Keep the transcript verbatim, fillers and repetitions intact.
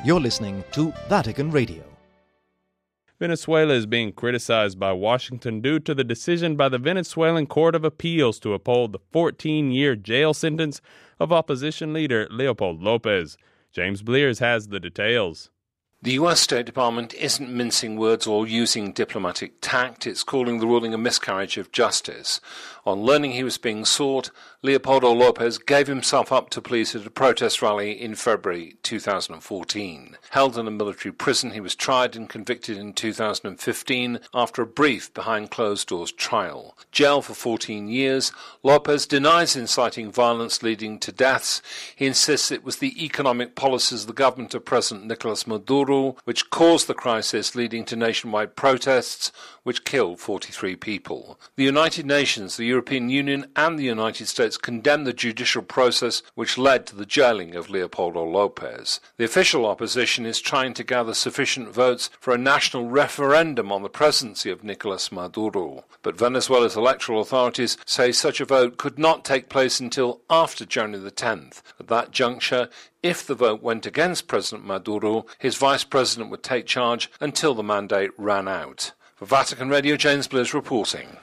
You're listening to Vatican Radio. Venezuela is being criticized by Washington due to the decision by the Venezuelan Court of Appeals to uphold the fourteen-year jail sentence of opposition leader Leopoldo Lopez. James Blears has the details. The U S State Department isn't mincing words or using diplomatic tact. It's calling the ruling a miscarriage of justice. On learning he was being sought, Leopoldo Lopez gave himself up to police at a protest rally in February two thousand fourteen. Held in a military prison, he was tried and convicted in two thousand fifteen after a brief behind-closed-doors trial. Jailed for fourteen years, Lopez denies inciting violence leading to deaths. He insists it was the economic policies of the government of President Nicolas Maduro which caused the crisis, leading to nationwide protests which killed forty-three people. The United Nations, the European Union and the United States condemned the judicial process which led to the jailing of Leopoldo Lopez. The official opposition is trying to gather sufficient votes for a national referendum on the presidency of Nicolas Maduro. But Venezuela's electoral authorities say such a vote could not take place until after January the tenth. At that juncture, if the vote went against President Maduro, his vice president would take charge until the mandate ran out. For Vatican Radio, James Bliss reporting.